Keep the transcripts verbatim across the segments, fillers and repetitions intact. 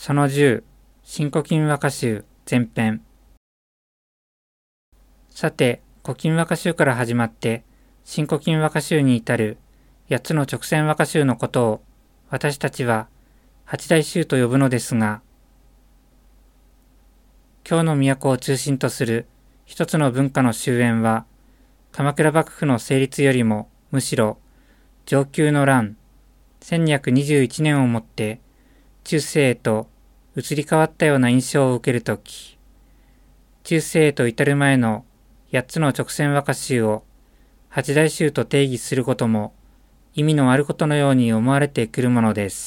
そのじゅう、新古今和歌集前編。さて、古今和歌集から始まって新古今和歌集に至るやっつの直線和歌集のことを私たちは八大集と呼ぶのですが、京の都を中心とする一つの文化の終焉は鎌倉幕府の成立よりもむしろ承久の乱せんにひゃくにじゅういちねんをもって中世へと移り変わったような印象を受けるとき、中世へと至る前の八つの直線和歌集を八大集と定義することも意味のあることのように思われてくるものです。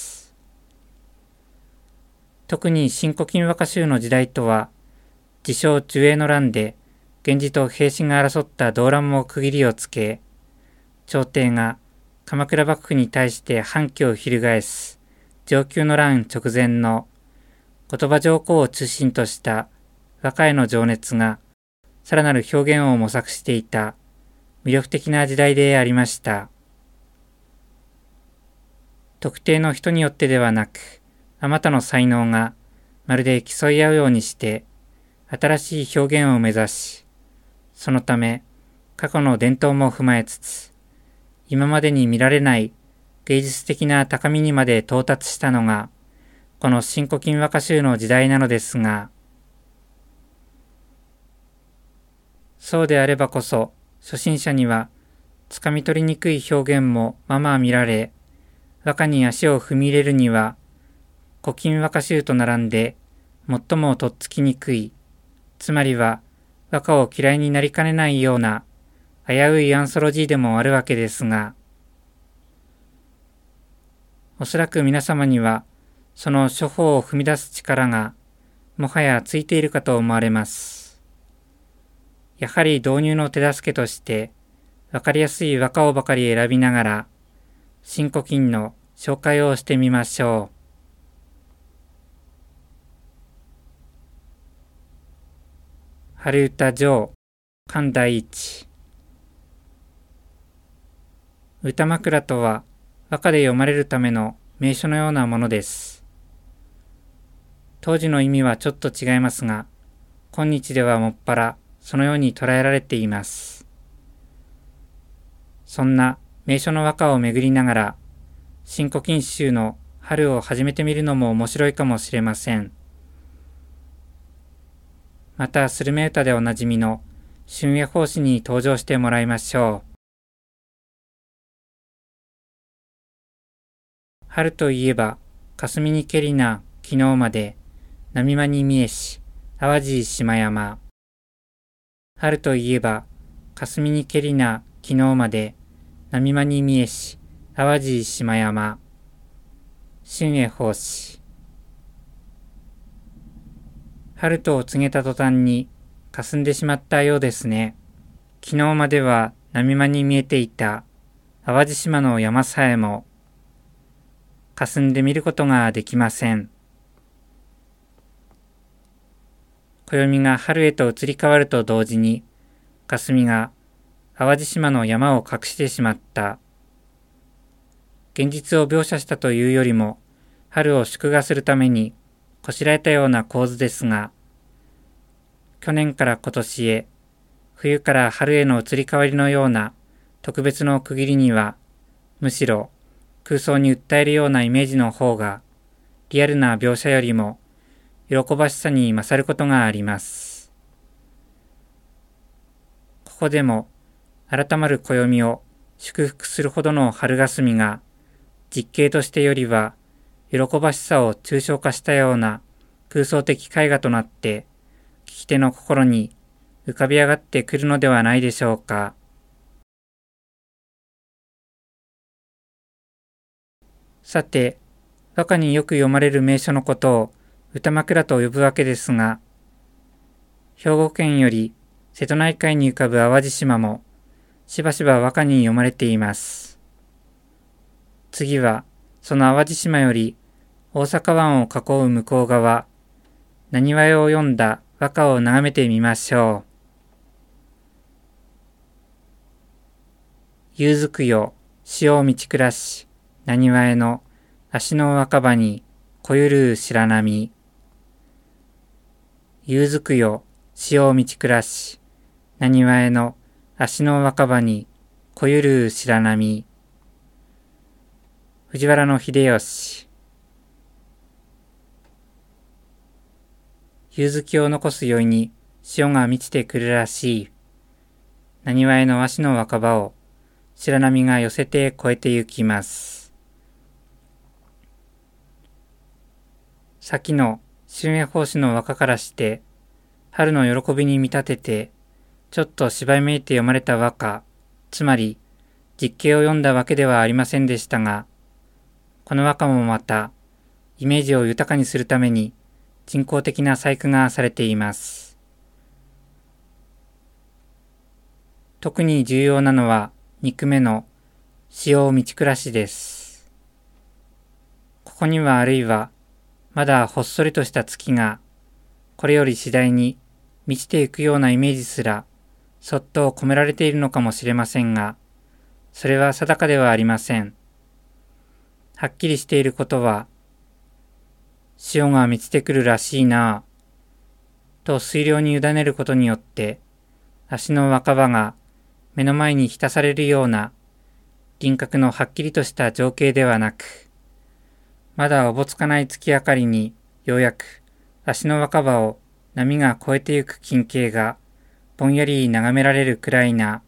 特に新古今和歌集の時代とは、自称寿永の乱で源氏と平氏が争った動乱も区切りをつけ、朝廷が鎌倉幕府に対して反旗を翻す承久の乱直前の後鳥羽上皇を中心とした和歌への情熱がさらなる表現を模索していた魅力的な時代でありました。特定の人によってではなく、あまたの才能がまるで競い合うようにして新しい表現を目指し、そのため過去の伝統も踏まえつつ、今までに見られない芸術的な高みにまで到達したのがこの新古今和歌集の時代なのですが、そうであればこそ初心者にはつかみ取りにくい表現もまま見られ、和歌に足を踏み入れるには古今和歌集と並んで最もとっつきにくい、つまりは和歌を嫌いになりかねないような危ういアンソロジーでもあるわけですが、おそらく皆様にはその処方を踏み出す力がもはやついているかと思われます。やはり導入の手助けとしてわかりやすい和歌をばかり選びながら新古今の紹介をしてみましょう。春歌上巻第一。歌枕とは和歌で読まれるための名所のようなものです。当時の意味はちょっと違いますが、今日ではもっぱらそのように捉えられています。そんな名所の和歌を巡りながら、新古今集の春を始めてみるのも面白いかもしれません。また、スルメ歌でおなじみの春夜法師に登場してもらいましょう。春といえば、霞にけりな昨日まで、波間に見えし、淡路島山。春といえば、霞にけりな昨日まで、波間に見えし、淡路島山。春夜法師。春と告げた途端に、霞んでしまったようですね。昨日までは波間に見えていた淡路島の山さえも、霞んで見ることができません。暦が春へと移り変わると同時に、霞が淡路島の山を隠してしまった。現実を描写したというよりも、春を祝賀するためにこしらえたような構図ですが、去年から今年へ、冬から春への移り変わりのような特別の区切りには、むしろ空想に訴えるようなイメージの方が、リアルな描写よりも喜ばしさに勝ることがあります。ここでも改まる暦を祝福するほどの春霞が実景としてよりは喜ばしさを抽象化したような空想的絵画となって聞き手の心に浮かび上がってくるのではないでしょうか。さて、和歌によく読まれる名所のことを歌枕と呼ぶわけですが、兵庫県より瀬戸内海に浮かぶ淡路島もしばしば和歌に読まれています。次はその淡路島より大阪湾を囲う向こう側、浪速を読んだ和歌を眺めてみましょう。夕づくよ潮を道暮らし、浪速の足の若葉にこゆる白波。夕づくよ、潮道暮らし。なにわえの足の若葉に、こゆる白波。藤原の秀吉。夕月を残す宵に潮が満ちてくるらしい。なにわえの足の若葉を白波が寄せて越えて行きます。先の春恵法師の和歌からして春の喜びに見立ててちょっと芝居めいて読まれた和歌、つまり実景を読んだわけではありませんでしたが、この和歌もまたイメージを豊かにするために人工的な細工がされています。特に重要なのはに句目の潮道暮らしです。ここにはあるいはまだほっそりとした月がこれより次第に満ちていくようなイメージすらそっと込められているのかもしれませんが、それは定かではありません。はっきりしていることは、潮が満ちてくるらしいなぁと推量に委ねることによって足の若葉が目の前に浸されるような輪郭のはっきりとした情景ではなく、まだおぼつかない月明かりにようやく足の若葉を波が越えてゆく近景がぼんやり眺められるくらいな。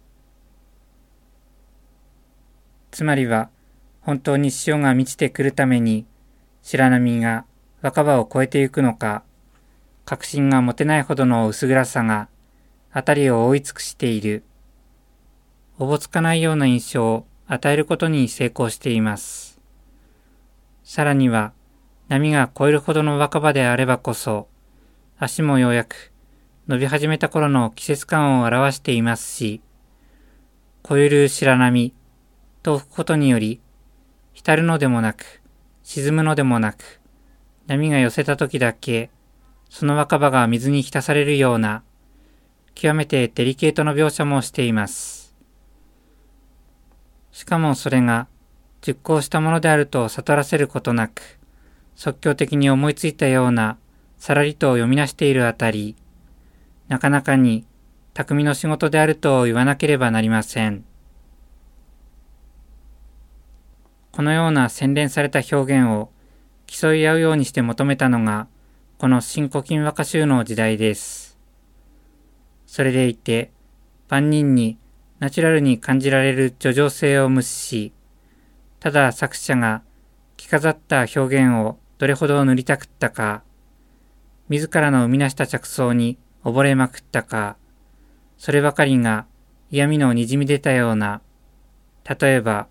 つまりは本当に潮が満ちてくるために白波が若葉を越えてゆくのか、確信が持てないほどの薄暗さがあたりを覆い尽くしている。おぼつかないような印象を与えることに成功しています。さらには波が越えるほどの若葉であればこそ、足もようやく伸び始めた頃の季節感を表していますし、こゆる白波と吹くことにより、浸るのでもなく、沈むのでもなく、波が寄せた時だけ、その若葉が水に浸されるような、極めてデリケートな描写もしています。しかもそれが、熟考したものであると悟らせることなく、即興的に思いついたような、さらりと読み出しているあたり、なかなかに匠の仕事であると言わなければなりません。このような洗練された表現を競い合うようにして求めたのが、この新古今和歌集の時代です。それでいて、万人にナチュラルに感じられる叙情性を無視し、ただ作者が着飾った表現をどれほど塗りたくったか、自らの生み出した着想に溺れまくったか、そればかりが嫌味のにじみ出たような、例えば、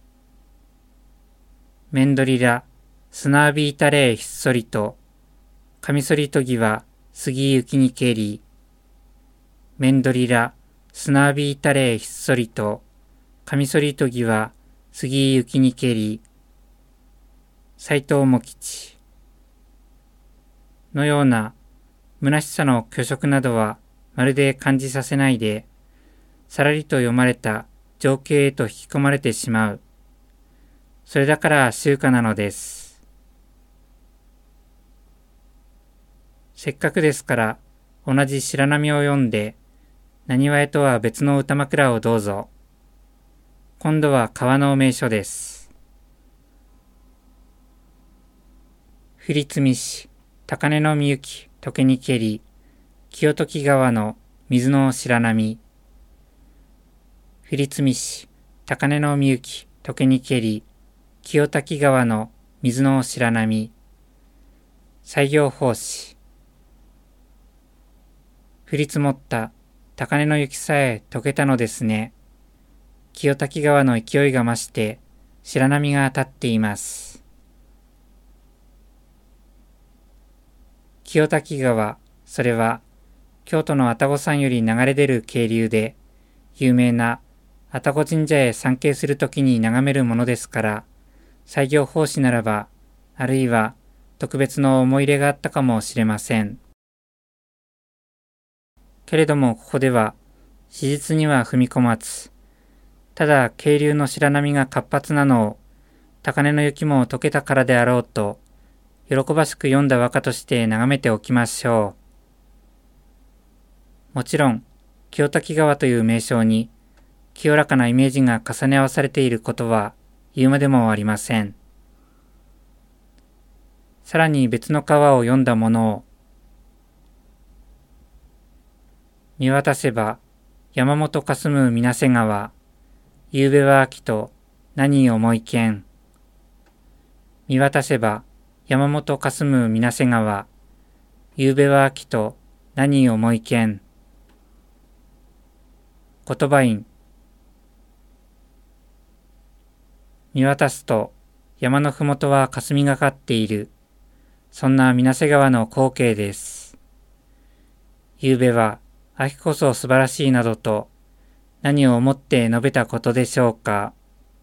めんどりら、砂浴びいたれひっそりと、かみそりとぎは杉雪にけり、めんどりら、砂浴びいたれひっそりと、かみそりとぎは杉雪にけり、斎藤茂吉のような虚しさの虚飾などはまるで感じさせないで、さらりと読まれた情景へと引き込まれてしまう。それだから秀歌なのです。せっかくですから同じ白波を読んで、なにわえとは別の歌枕をどうぞ。今度は川の名所です。降積市高根のみゆき時にけり、清時川の水の白波。降積市高根のみゆき時にけり、清滝川の水の白波。西行法師。降り積もった高根の雪さえ溶けたのですね。清滝川の勢いが増して白波が立っています。清滝川、それは京都の愛宕山より流れ出る渓流で、有名な愛宕神社へ参詣するときに眺めるものですから、西行法師ならば、あるいは特別の思い入れがあったかもしれません。けれどもここでは、史実には踏み込まず、ただ渓流の白波が活発なのを、高根の雪も溶けたからであろうと喜ばしく読んだ和歌として眺めておきましょう。もちろん、清滝川という名称に清らかなイメージが重ね合わされていることは言うまでもありません。さらに別の川を読んだものを見渡せば山本かすむ水瀬川、夕べは秋と何思いけん。見渡せば山本かすむ水瀬川、夕べは秋と何思いけん。言葉印。見渡すと山のふもとは霞がかっている。そんな水瀬川の光景です。夕べは秋こそ素晴らしいなどと何を思って述べたことでしょうか。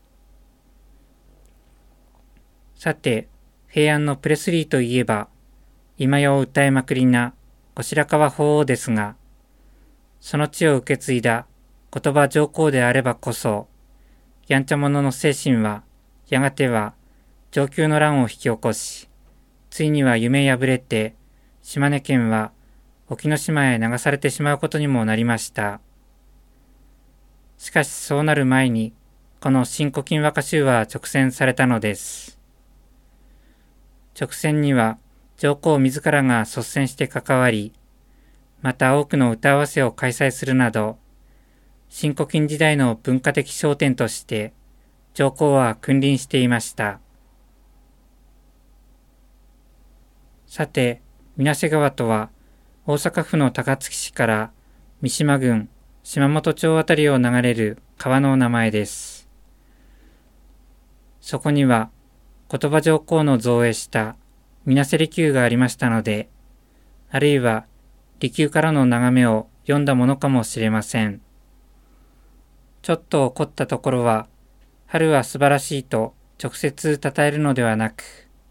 さて、平安のプレスリーといえば、今よ歌いまくりな後白河法皇ですが、その地を受け継いだ言葉上皇であればこそ、やんちゃ者の精神は、やがては承久の乱を引き起こし、ついには夢破れて、島根県は沖ノ島へ流されてしまうことにもなりました。しかしそうなる前に、この新古今和歌集は直選されたのです。直選には上皇自らが率先して関わり、また多くの歌合わせを開催するなど、新古今時代の文化的焦点として上皇は君臨していました。さて、水瀬川とは大阪府の高槻市から三島郡島本町あたりを流れる川の名前です。そこには後鳥羽上皇の造営した水瀬離宮がありましたので、あるいは離宮からの眺めを読んだものかもしれません。ちょっと怒ったところは、春は素晴らしいと直接称えるのではなく、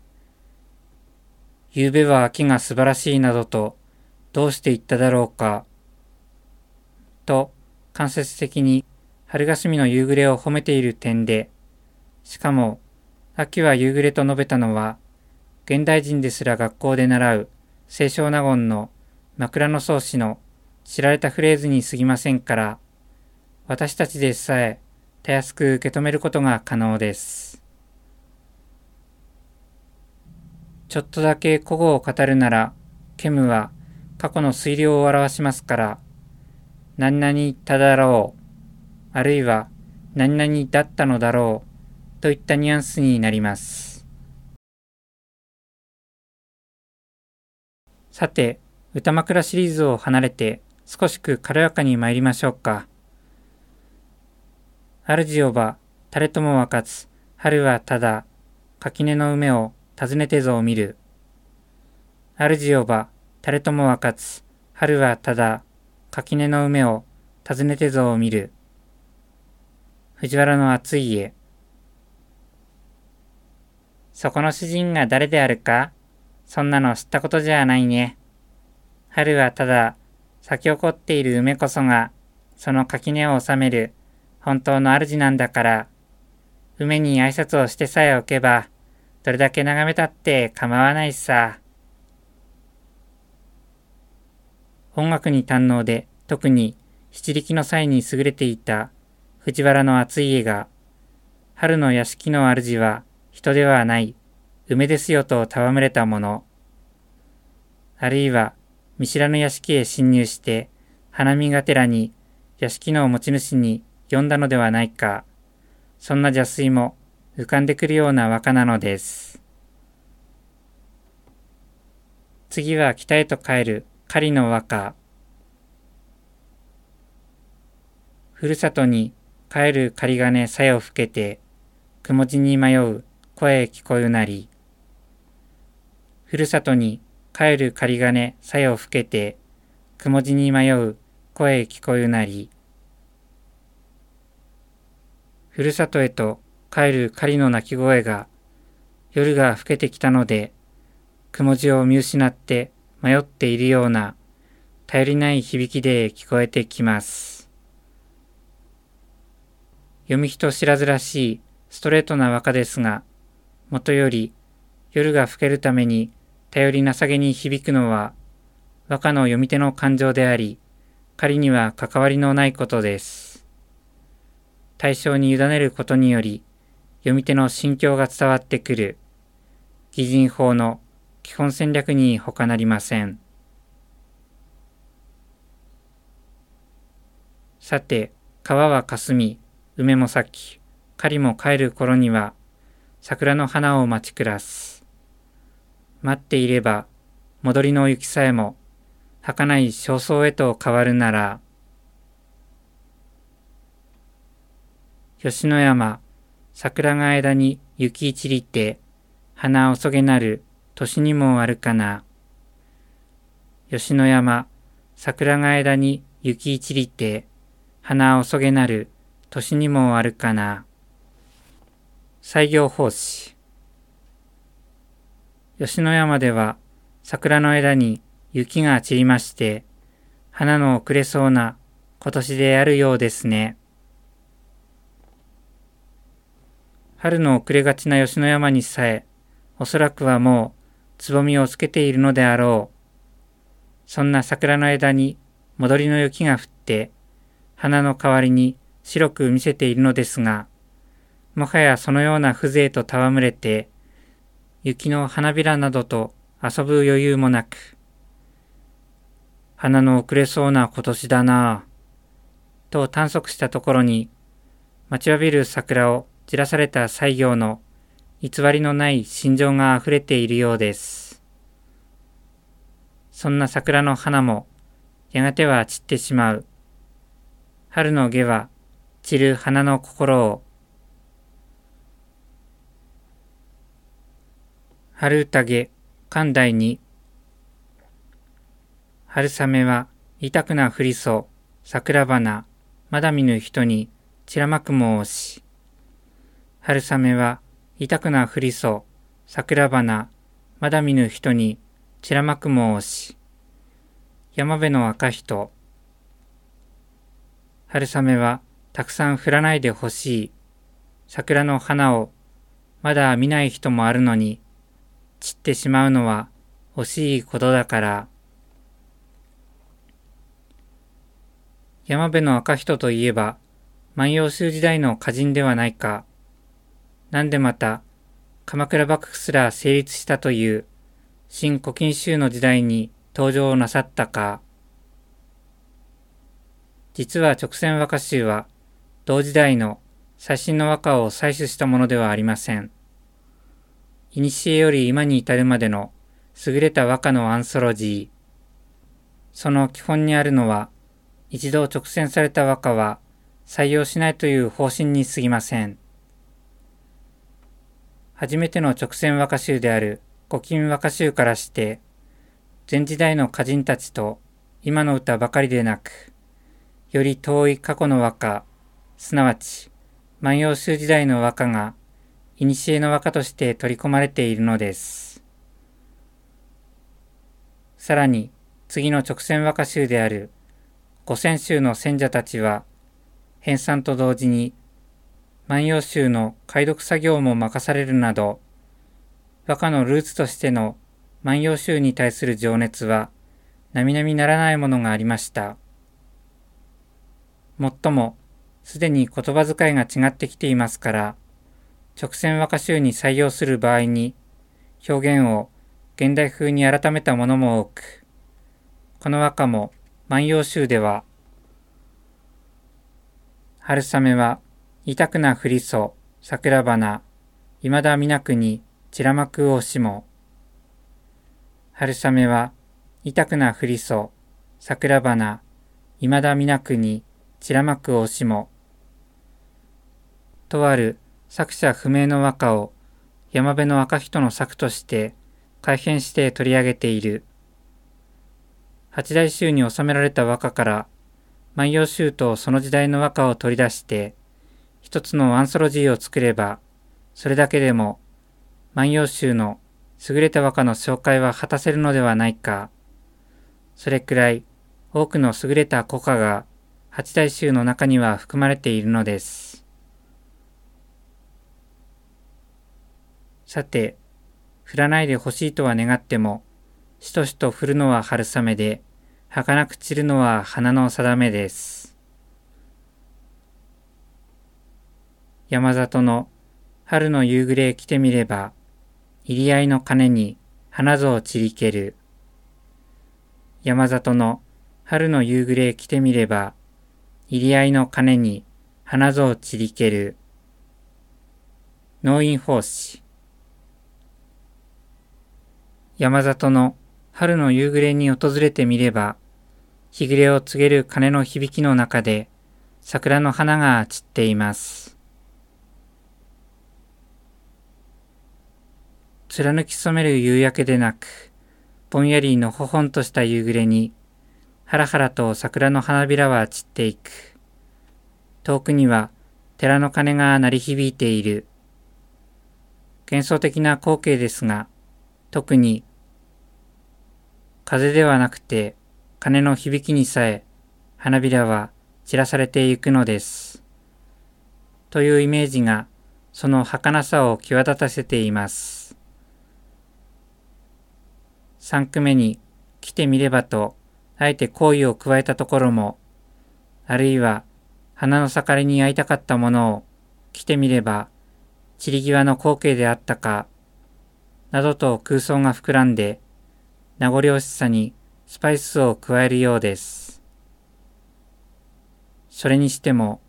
夕べは秋が素晴らしいなどとどうして言っただろうか、と間接的に春霞の夕暮れを褒めている点で、しかも秋は夕暮れと述べたのは、現代人ですら学校で習う清少納言の枕草子の知られたフレーズに過ぎませんから、私たちでさえたやすく受け止めることが可能です。ちょっとだけ古語を語るなら、ケムは過去の推量を表しますから、何々言っただろう、あるいは何々だったのだろうといったニュアンスになります。さて、歌枕シリーズを離れて少しく軽やかに参りましょうか。主よば、誰とも分かつ、春はただ、垣根の梅を訪ねてぞを見る。主よば、誰とも分かつ、春はただ、垣根の梅を訪ねてぞを見る。藤原の暑い家。そこの主人が誰であるか、そんなの知ったことじゃないね。春はただ、咲き誇っている梅こそが、その垣根を収める本当の主なんだから、梅に挨拶をしてさえおけば、どれだけ眺めたって構わないさ。音楽に堪能で、特に七力の際に優れていた藤原の暑い家が、春の屋敷の主は人ではない、梅ですよと戯れたもの。あるいは、見知らぬ屋敷へ侵入して、花見がてらに屋敷の持ち主に読んだのではないか。そんな邪推も浮かんでくるような和歌なのです。次は北へと帰る狩りの和歌。ふるさとに帰る狩り鐘さよ吹けて、くもじに迷う声聞こえなり。ふるさとに帰る狩り鐘さよ吹けて、くもじに迷う声聞こえなり。ふるさとへと帰る狩りの鳴き声が、夜が更けてきたので、くもじを見失って迷っているような、頼りない響きで聞こえてきます。読み人知らずらしいストレートな和歌ですが、もとより夜が更けるために頼りなさげに響くのは和歌の読み手の感情であり、仮には関わりのないことです。対象に委ねることにより、読み手の心境が伝わってくる、擬人法の基本戦略に他なりません。さて、川は霞み、梅も咲き、狩りも帰る頃には、桜の花を待ち暮らす。待っていれば、戻りの雪さえも、儚い焦燥へと変わるなら。吉野山、桜が枝に雪散りて、花遅げなる年にもあるかな。吉野山、桜が枝に雪散りて、花遅げなる年にもあるかな。西行法師。吉野山では桜の枝に雪が散りまして、花の遅れそうな今年であるようですね。春の遅れがちな吉野山にさえ、おそらくはもうつぼみをつけているのであろう。そんな桜の枝に戻りの雪が降って、花の代わりに白く見せているのですが、もはやそのような風情と戯れて、雪の花びらなどと遊ぶ余裕もなく、花の遅れそうな今年だなぁ、と探索したところに、待ちわびる桜をじらされた西行の偽りのない心情があふれているようです。そんな桜の花も、やがては散ってしまう。春の下は散る花の心を。春宴、寛大に。春雨は痛くな降りそ、桜花、まだ見ぬ人に散らまくも押し。春雨は痛くな降りそ、桜花、まだ見ぬ人に散らまくも押し。山辺の赤人。春雨はたくさん降らないでほしい。桜の花をまだ見ない人もあるのに、散ってしまうのは惜しいことだから。山辺の赤人といえば、万葉集時代の歌人ではないか。なんでまた、鎌倉幕府すら成立したという新古今集の時代に登場なさったか。実は勅撰和歌集は、同時代の最新の和歌を採取したものではありません。古より今に至るまでの優れた和歌のアンソロジー。その基本にあるのは、一度勅撰された和歌は採用しないという方針に過ぎません。初めての勅撰和歌集である古今和歌集からして、前時代の歌人たちと今の歌ばかりでなく、より遠い過去の和歌、すなわち万葉集時代の和歌が、古の和歌として取り込まれているのです。さらに、次の勅撰和歌集である五千集の選者たちは、編纂と同時に、万葉集の解読作業も任されるなど、和歌のルーツとしての万葉集に対する情熱は、並々ならないものがありました。もっとも、すでに言葉遣いが違ってきていますから、勅撰和歌集に採用する場合に、表現を現代風に改めたものも多く、この和歌も万葉集では、春雨は痛くな降りそ、桜花、いまだ見なくに散らまく押しも。春雨は痛くな降りそ、桜花、いまだ見なくに散らまく押しも。とある作者不明の和歌を山辺の赤人の作として改編して取り上げている。八大集に収められた和歌から万葉集とその時代の和歌を取り出して一つのアンソロジーを作れば、それだけでも万葉集の優れた和歌の紹介は果たせるのではないか。それくらい多くの優れた古歌が八大集の中には含まれているのです。さて、 降らないでほしいとは願っても、しとしと降るのは春雨で、儚く散るのは花の定めです。山里の春の夕暮れ来てみれば、入り合いの鐘に花ぞ散りける。山里の春の夕暮れ来てみれば、入り合いの鐘に花ぞ散りける。農院法師。山里の春の夕暮れに訪れてみれば、日暮れを告げる鐘の響きの中で、桜の花が散っています。貫き染める夕焼けでなく、ぼんやりのほほんとした夕暮れに、はらはらと桜の花びらは散っていく。遠くには寺の鐘が鳴り響いている。幻想的な光景ですが、特に風ではなくて鐘の響きにさえ花びらは散らされていくのです。というイメージがその儚さを際立たせています。三句目に来てみればとあえて好意を加えたところも、あるいは花の盛りに会いたかったものを来てみれば散り際の光景であったか、などと空想が膨らんで、名残惜しさにスパイスを加えるようです。それにしても、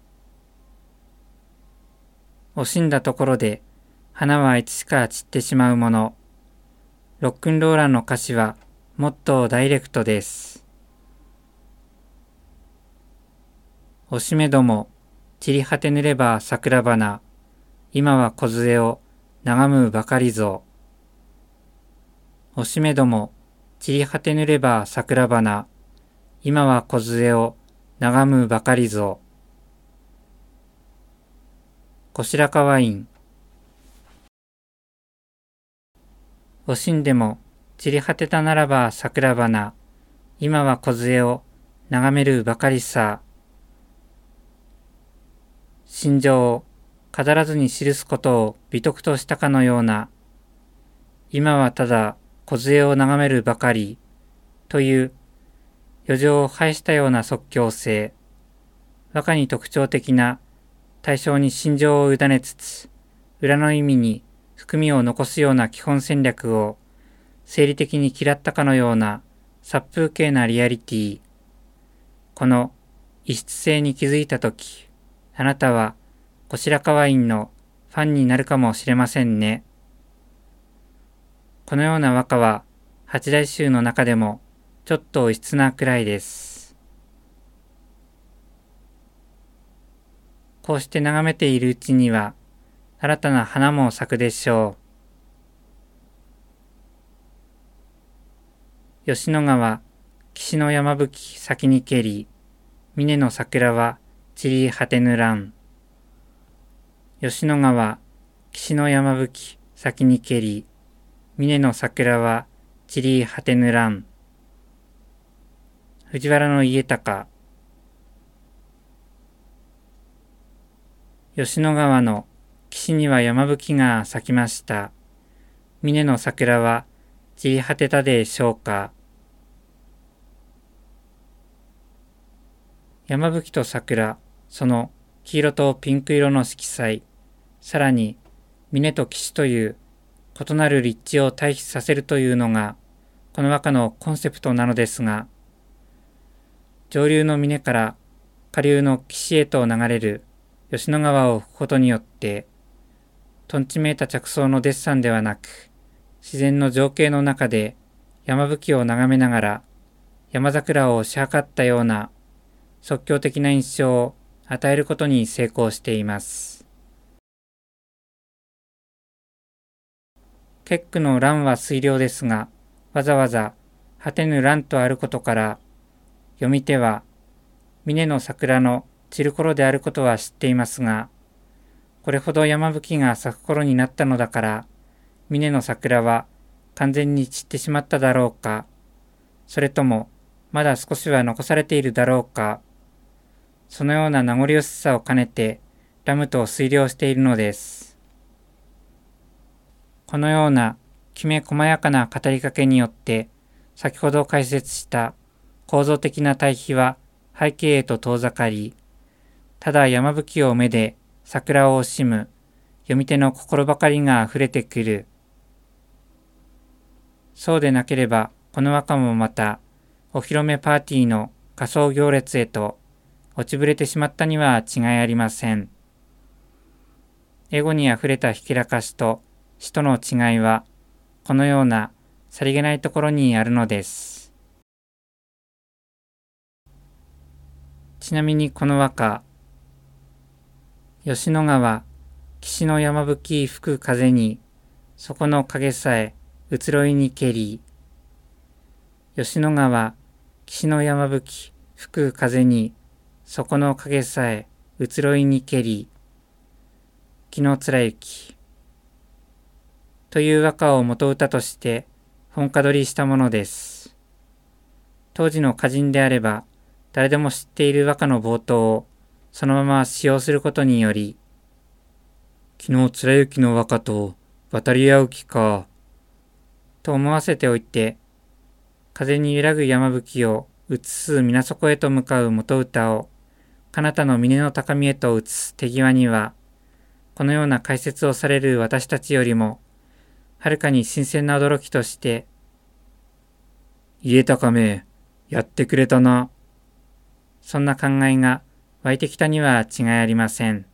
惜しんだところで花はいつしか散ってしまうもの。ロックンローラーの歌詞はもっとダイレクトです。惜しめども散り果てぬれば桜花、今は梢を眺むばかりぞ。惜しめども散り果てぬれば桜花、今は梢を眺むばかりぞ。小白河ワイン。惜しんでも散り果てたならば桜花、今は梢を眺めるばかりさ。心情を飾らずに記すことを美徳としたかのような、今はただ梢を眺めるばかりという余剰を排したような即興性、和歌に特徴的な対象に心情を委ねつつ、裏の意味に含みを残すような基本戦略を生理的に嫌ったかのような殺風景なリアリティ。この異質性に気づいたとき、あなたは小白河ワインのファンになるかもしれませんね。このような和歌は八大集の中でもちょっと異質なくらいです。こうして眺めているうちには新たな花も咲くでしょう。吉野川、岸の山吹き先にけり、峰の桜は散り果てぬらん。吉野川、岸の山吹き先にけり、峰の桜は散り果てぬらん。藤原の家高。吉野川の岸には山吹が咲きました。峰の桜は散り果てたでしょうか。山吹と桜、その黄色とピンク色の色彩、さらに峰と岸という異なる立地を対比させるというのがこの和歌のコンセプトなのですが、上流の峰から下流の岸へと流れる吉野川を吹くことによって、とんちめいた着想のデッサンではなく、自然の情景の中で山吹を眺めながら山桜を推し量ったような即興的な印象を与えることに成功しています。結句の乱は推量ですが、わざわざ果てぬ乱とあることから、読み手は峰の桜の散る頃であることは知っていますが、これほど山吹が咲く頃になったのだから、峰の桜は完全に散ってしまっただろうか、それともまだ少しは残されているだろうか、そのような名残惜しさを兼ねてラムと推量しているのです。このようなきめ細やかな語りかけによって先ほど解説した構造的な対比は背景へと遠ざかり、ただ山吹を目で桜を惜しむ読み手の心ばかりがあふれてくる。そうでなければこの和歌もまたお披露目パーティーの仮装行列へと落ちぶれてしまったには違いありません。エゴにあふれたひけらかしと詩との違いはこのようなさりげないところにあるのです。ちなみにこの和歌、吉野川、岸の山吹き吹く風に、そこの影さえ移ろいにけり。吉野川、岸の山吹き吹く風に、そこの影さえ移ろいにけり。紀貫之。という和歌を元歌として本歌取りしたものです。当時の歌人であれば、誰でも知っている和歌の冒頭をそのまま使用することにより、紀貫之の和歌と渡り合う気か、と思わせておいて、風に揺らぐ山吹を映す水底へと向かう元歌を、彼方の峰の高みへと移す手際には、このような解説をされる私たちよりも、はるかに新鮮な驚きとして、家高め、やってくれたな。そんな考えが湧いてきたには違いありません。